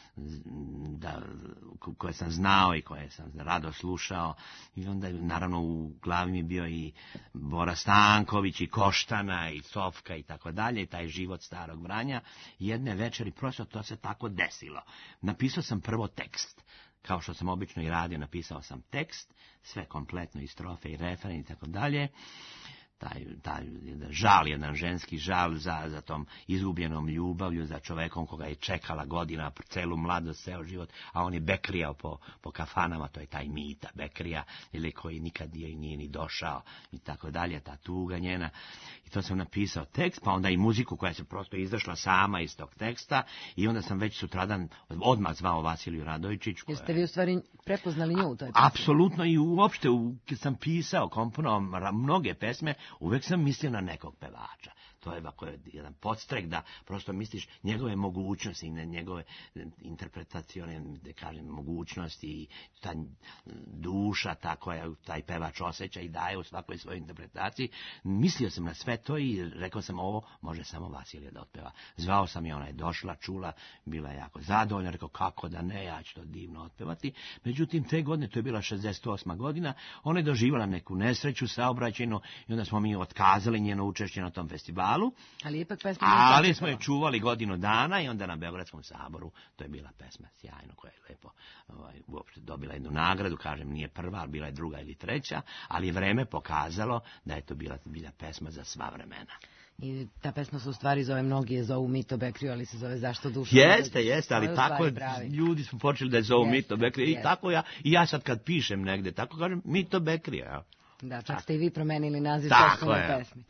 Speaker 2: da, koje sam znao i koje sam rado slušao, i onda naravno u glavi mi bio i Bora Stanković i Koštana i Sofka i tako dalje, i taj život starog Vranja. Jedne večeri prosto to se tako desilo. Napisao sam prvo tekst, kao što sam obično i radio, napisao sam tekst, sve kompletno i strofe i refren i tako dalje. Taj, taj žal, jedan ženski žal za, za tom izgubljenom ljubavlju, za čovekom koga je čekala godina, celu mladost, ceo život, a on je bekrijao po, po kafanama, to je taj Mita Bekrija, ili koji nikad nije, nije ni došao, i tako dalje, ta tuga njena. I to sam napisao tekst, pa onda i muziku koja se prosto izašla sama iz tog teksta, i onda sam već sutradan odmah zvao Vasiliju Radojičić. Koja...
Speaker 1: Jeste vi u stvari prepoznali nju u toj pesmi?
Speaker 2: Apsolutno, i uopšte, u, kad sam pisao, komponovao mnoge pesme, uvek sam mislio na nekog pevača. To je ovako jedan podstrek da prosto misliš njegove mogućnosti i njegove interpretacione, da kažem, mogućnosti i ta duša ta koja taj pevač osjeća i daje u svakoj svojoj interpretaciji. Mislio sam na sve to i rekao sam, ovo može samo Vasilija da otpeva. Zvao sam je, ona je došla, čula, bila je jako zadovoljna, rekao kako da ne, ja ću to divno otpevati. Međutim, te godine, to je bila šezdeset osma godina, ona je doživjela neku nesreću saobraćajnu i onda smo mi otkazali njeno učešće na tom festivalu.
Speaker 1: Ali ipak pesma
Speaker 2: Ali smo je čuvali godinu dana i onda na Beogradskom saboru, to je bila pesma sjajno, koja je lepo ovaj, uopšte dobila jednu nagradu, kažem, nije prva, ali bila je druga ili treća, ali je vreme pokazalo da je to bila, bila pesma za sva vremena.
Speaker 1: I ta pesma se u stvari zove, mnogi je zovu Mito Bekriju, ali se zove Zašto duša?
Speaker 2: Jeste, jeste, ali tako ljudi su počeli da je zovu Mito Bekriju, i tako ja, i ja sad kad pišem negde, tako kažem Mito Bekrija.
Speaker 1: Da, čak ste i vi promenili naziv
Speaker 2: sopstvene
Speaker 1: pesmi.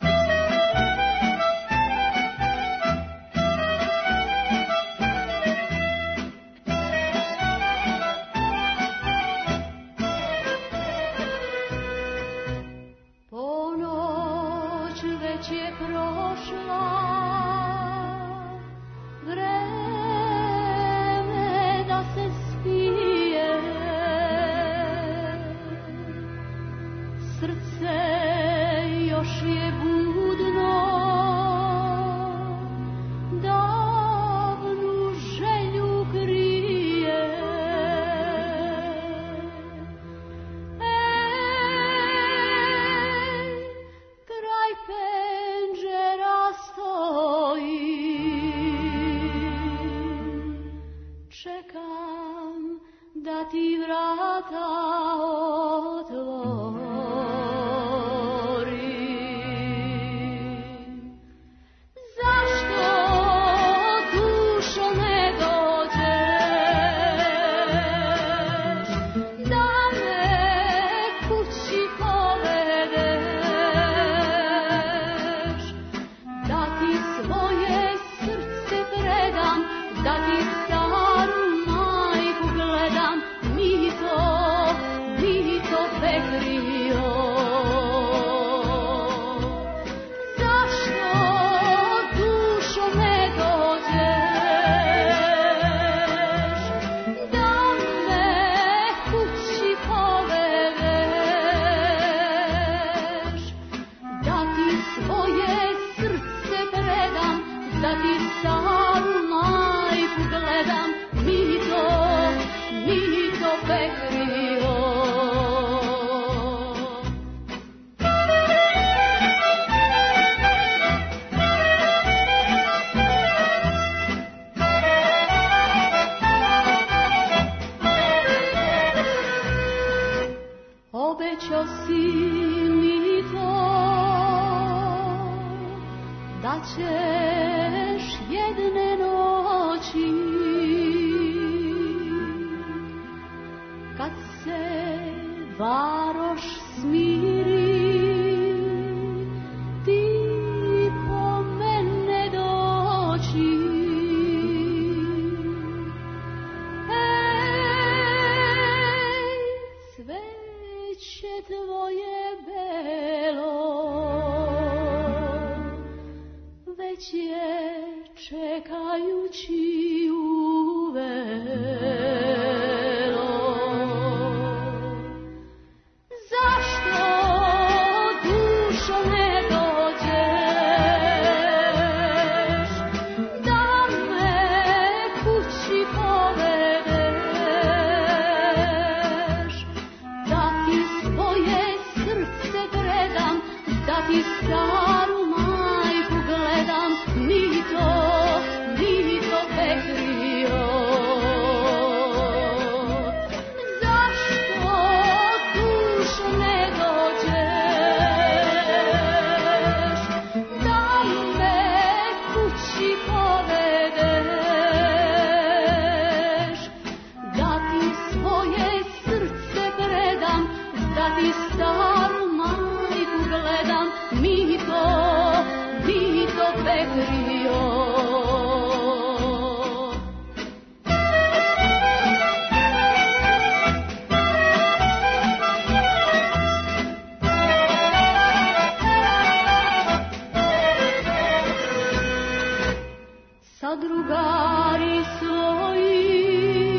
Speaker 4: drugari svoji,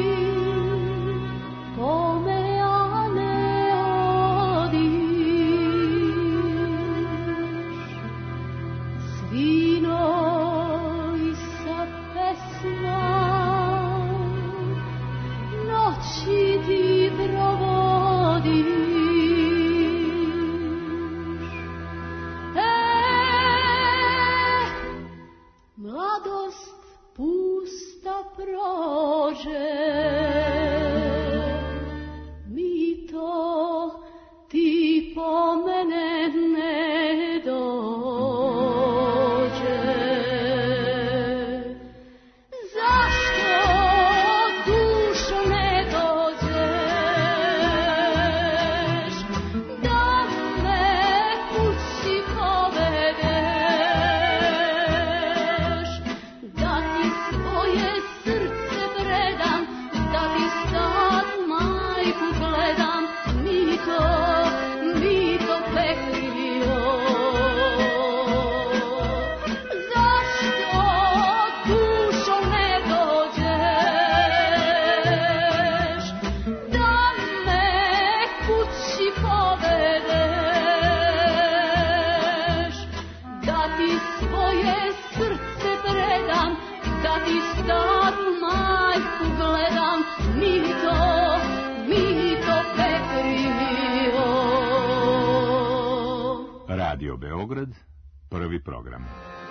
Speaker 4: po mea ne odiš. Svinoj sa pesma noći ti provodiš. Mladost pusta prođe, mi to ti po mene ne dođe. Zašto dušo ne dođeš, da me kući povedeš, da ti svoje srce predam, da ti sad majku gledam, mi to, mi to pekrio. Zašto dušo ne dođeš, da me kući povedeš, da ti svoje srce predam, da ti staru majku gledam, mi to, mi to pekrio.
Speaker 5: Radio Beograd, prvi program.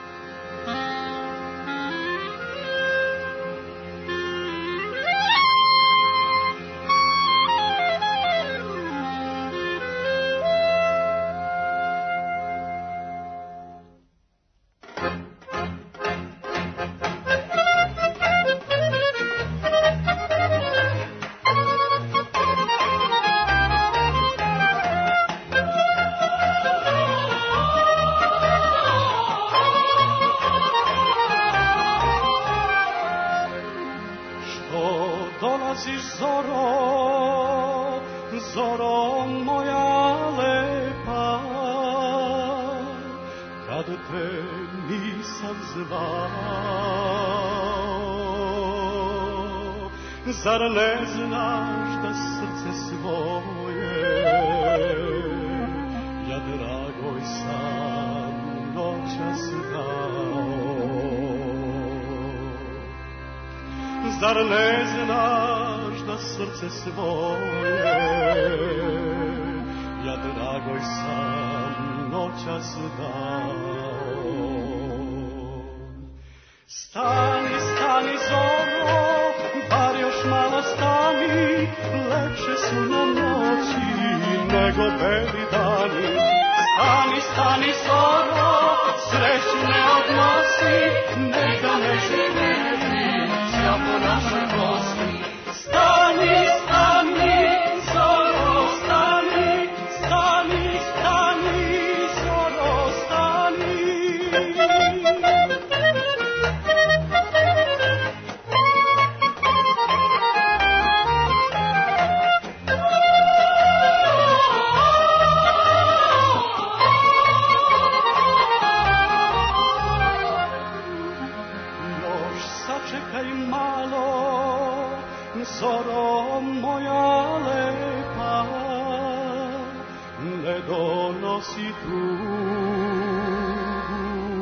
Speaker 3: Dolaziš zoro, zoro moja lepa, kad te nisam zvao. Zar ne znaš da srce svoje ja dragoj sam noćas dao? Zar ne znaš da srce svoje ja dragoj sam noćas dao? Stani, stani zoro, bar još malo stani, lepše su nam noći nego beli dani. Stani, stani zoro, sreću ne odnosi, neka ne živi po našoj kosti. Stani, stani, zoro, stani, stani, stani, zoro, stani. Još sačekaj malo, zoro moja lepa, ne donosi tugu,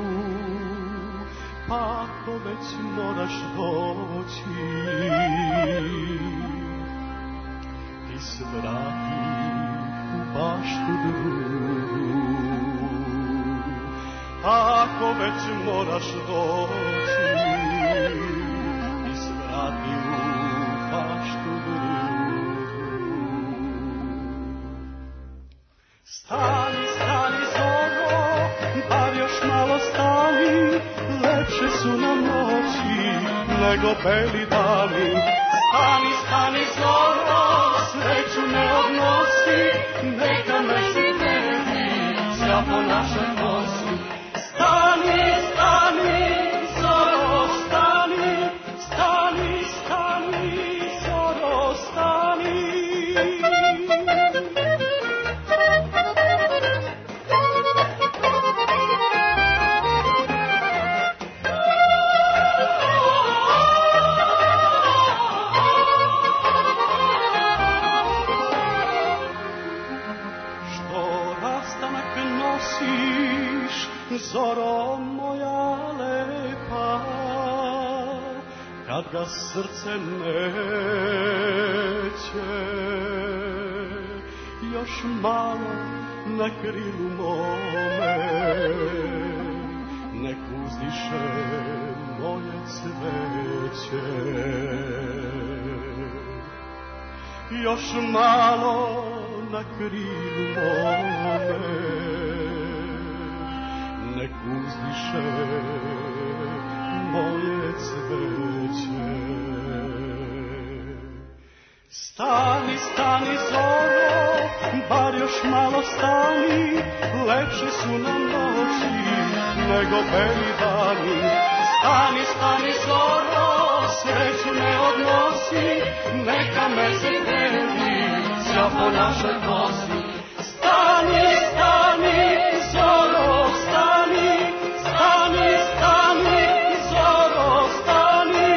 Speaker 3: pa ako već moraš doći, ti svrati u baštu drugu. Ako već moraš doći, ti svrati u baštu drugu. Stani, stani zoro, bar još malo stani, lepše su nam noći nego beli dani. Stani, stani zoro, sreću ne odnosi, neka me žive sja po našoj kosi. Stani, stani, zoro, stani, stani, stani, zoro, stani. Oh, kad ga srce neće, još malo na krilu mome, nek uzdiše moje cveće. Još malo na krilu mome, nek uzdiše moje cveće. Stani, stani zoro, bar još malo stani, lepše su nam noći nego beli dani. Stani, stani zoro, sreću ne odnosi, neka mesec vredi sja po našoj kosi. Stani, stani zoro, stani, stani, stani zoro, stani.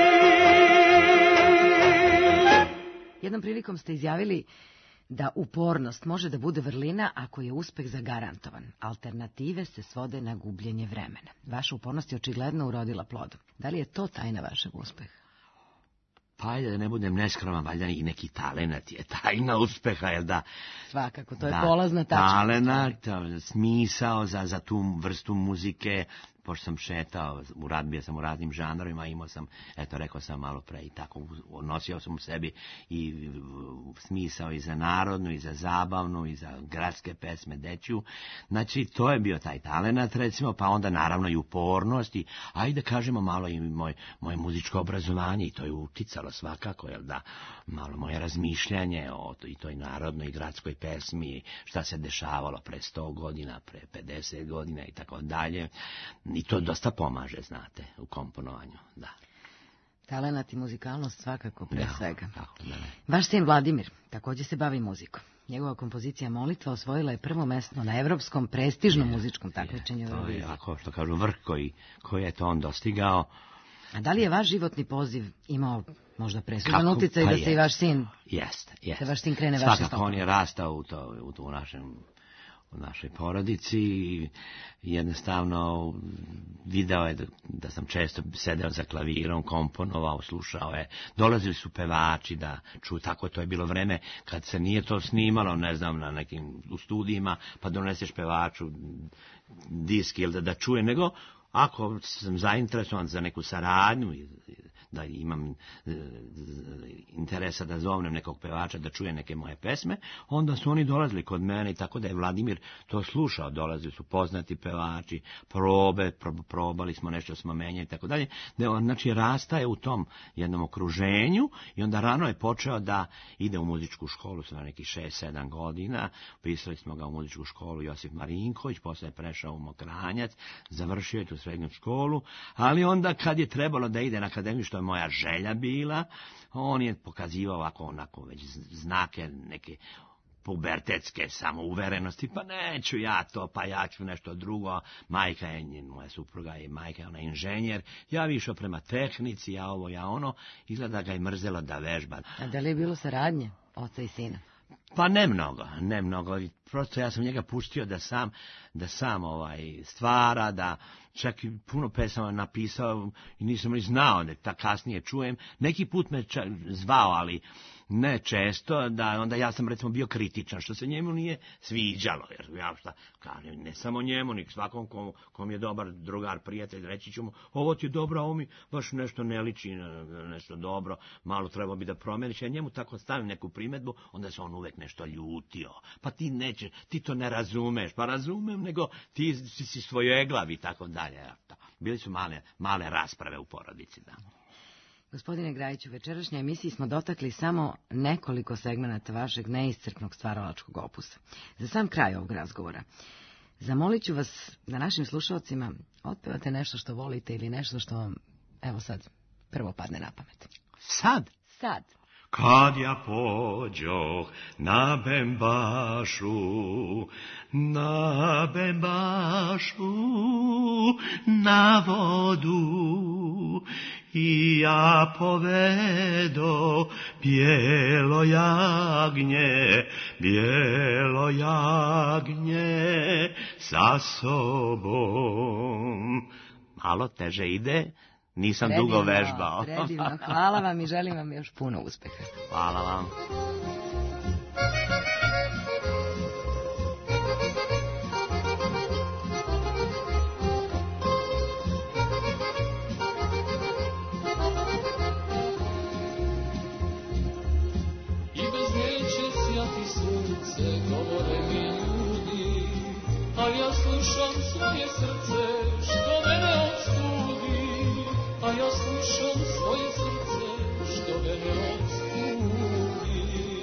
Speaker 1: Jednom prilikom ste izjavili da upornost može da bude vrlina ako je uspeh zagarantovan. Alternative se svode na gubljenje vremena. Vaša upornost je očigledno urodila plodom. Da li je to tajna vašeg uspeha?
Speaker 2: Pa ajde da ne budem neskroman, valjda i neki talenat je tajna uspeha, jel da?
Speaker 1: Svakako, to je
Speaker 2: da,
Speaker 1: polazna tačka.
Speaker 2: Talenat, smisao za, za tu vrstu muzike, pošto sam šetao, u rad, bio sam u raznim žanrovima, imao sam, eto, rekao sam malo pre, i tako, nosio sam u sebi i smisao i za narodnu, i za zabavnu, i za gradske pesme, dečju. Znači, to je bio taj talenat, recimo, pa onda naravno i upornost, i ajde kažemo malo i moj, moje muzičko obrazovanje, i to je uticalo svakako, jel da, malo moje razmišljanje o i toj narodnoj i gradskoj pesmi, šta se dešavalo pre sto godina, pre pedeset godina i tako dalje. I to dosta pomaže, znate, u komponovanju, da.
Speaker 1: Talenat i muzikalnost svakako pre
Speaker 2: Da,
Speaker 1: svega.
Speaker 2: tako, da, ne.
Speaker 1: Vaš sin Vladimir također se bavi muzikom. Njegova kompozicija Molitva osvojila je prvo mesto na evropskom prestižnom muzičkom takmičenju
Speaker 2: To je,
Speaker 1: Eurovizije.
Speaker 2: ako što kažu, vrh koji, koji je to on dostigao.
Speaker 1: A da li je vaš životni poziv imao možda presudan
Speaker 2: Kako?
Speaker 1: uticaj
Speaker 2: Pa
Speaker 1: da se
Speaker 2: je.
Speaker 1: i vaš sin,
Speaker 2: Jeste, jeste.
Speaker 1: da vaš sin krene vašim
Speaker 2: Svakako,
Speaker 1: stopama?
Speaker 2: on je rastao u, to, u, to, u našem u našoj porodici i jednostavno video je da, da sam često sedeo za klavirom, komponovao, slušao je, dolazili su pevači da čuju, tako to je bilo vreme kad se nije to snimalo, ne znam, na nekim u studijima, pa doneseš pevaču disk ili da, da čuje, nego ako sam zainteresovan za neku saradnju, da imam interesa da zovnem nekog pevača da čuje neke moje pesme, onda su oni dolazili kod mene i tako da je Vladimir to slušao, dolazili su poznati pevači, probe, pro, probali smo nešto, smo menjali i tako dalje, da on, znači, rastaje u tom jednom okruženju i onda rano je počeo da ide u muzičku školu sa nekih šest sedam godina, pisali smo ga u muzičku školu Josip Marinković, posle je prešao u Mokranjac, završio je tu srednju školu, ali onda kad je trebalo da ide na akademiju, što je moja želja bila, on je pokazivao ovako, onako već znake neke pubertetske samouverenosti, pa neću ja to, pa ja ću nešto drugo, majka je, moja supruga je majka, ona je inženjer, ja bi išao prema tehnici, ja ovo, ja ono, izgleda ga je mrzelo da vežba.
Speaker 1: A da li je bilo saradnje oca i sina?
Speaker 2: Pa ne mnogo, ne mnogo, prosto ja sam njega pustio da sam, da sam ovaj stvara, da čak i puno pesama napisao i nisam ni znao da ta kasnije čujem. Neki put me čak zvao, ali ne često, da onda ja sam recimo bio kritičan, što se njemu nije sviđalo, jer ja šta, kažem, ne samo njemu, nik svakom kom, kom je dobar drugar, prijatelj, reći ću mu, ovo ti je dobro, a ovo mi baš nešto ne liči, nešto dobro, malo treba bi da promeniš, ja njemu tako stavim neku primedbu, onda se on uvek nešto ljutio, pa ti neće, ti to ne razumeš, pa razumem, nego ti si, si svojeglav i tako dalje. Bili su male, male rasprave u porodici, da.
Speaker 1: Gospodine Grajiću, u večerašnjoj emisiji smo dotakli samo nekoliko segmenata vašeg neiscrpnog stvaralačkog opusa. Za sam kraj ovog razgovora, zamolit ću vas da našim slušalcima otpevate nešto što volite ili nešto što vam, evo sad, prvo padne na pamet.
Speaker 2: Sad?
Speaker 1: Sad.
Speaker 3: Kad ja pođoh na bembašu, na bembašu, na vodu, i ja povedo bijelo jagnje, bijelo jagnje sa sobom.
Speaker 2: Malo teže ide Nisam
Speaker 1: predivno,
Speaker 2: dugo vežbao.
Speaker 1: Predivno, hvala vam i želim vam još puno uspeha.
Speaker 2: Hvala vam.
Speaker 6: Govore mi ljudi, a ja slušam svoje srce što mene odsudi, a ja slušam svoje srce što mene odsudi.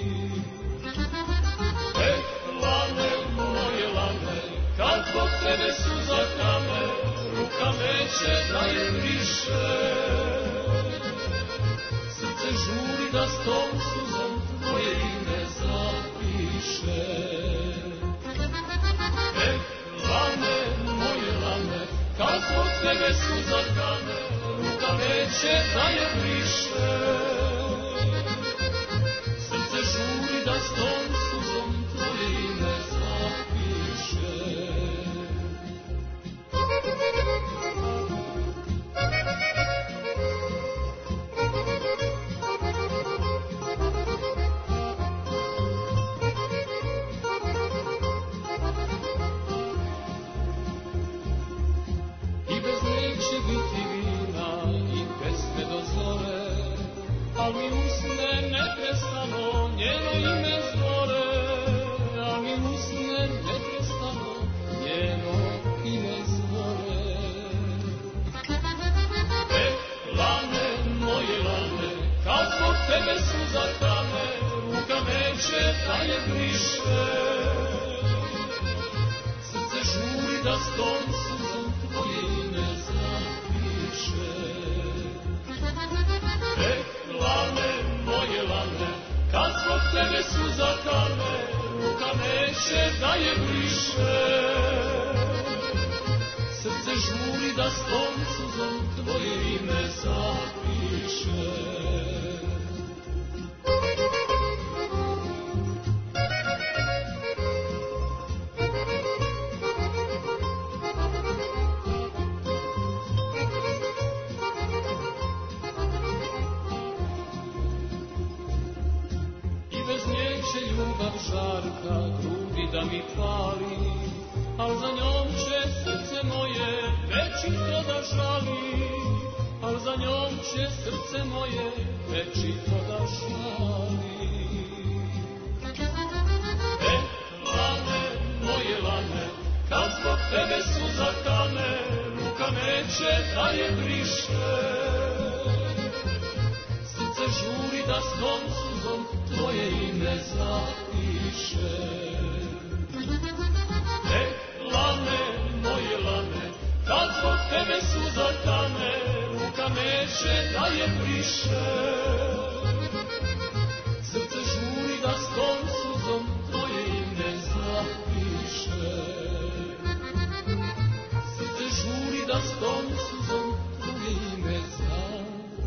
Speaker 6: Eh, lane, moje lane, kad zbog tebe suza kame, ruka neće da je briše. Srce žuri da s tom suzom tvoje ime zapiše. Eh, lane, moje lane, kad zbog tebe suza kame, ruka neće da je briše. Srce žuri da s tom suzom tvoje ime zapiše. Al mi usne neprestano njeno ime zvore, al mi usne neprestano njeno ime zvore. Eh, lane, moje lane, kad zbog tebe suza kame, ruka neće da je briše. Srce žuri da s tom suzom tvoje ime zapiše. Eh, lane, moje lane, kad zbog tebe suza kame, ruka neće da je briše. Srce žuri da s tom suzom tvoje ime zapiše. Ljubav žarka, grudi da mi pali, al za njom će srce moje večito da žali, al za njom će srce moje večito da žali. Eh, lane, moje lane, kad zbog tebe suza kame, ruka neće da je briše. Srce žuri da s tom suzom tvoje ime zapiše. Eh, lane, moje lane, kad zbog tebe suza kame, ruka neće da je briše. Srce žuri da s tom suzom tvoje ime zapiše. Srce žuri da s tom suzom tvoje ime zapiše.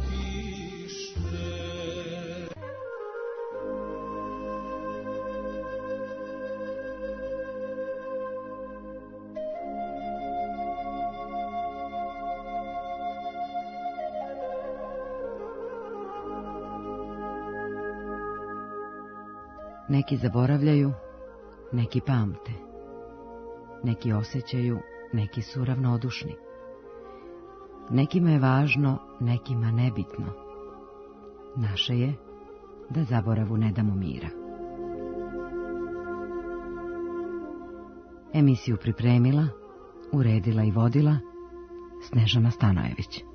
Speaker 1: Neki zaboravljaju, neki pamte. Neki osjećaju, neki su ravnodušni. Nekima je važno, nekima nebitno. Naše je da zaboravu ne damo mira. Emisiju pripremila, uredila i vodila Snežana Stanojević.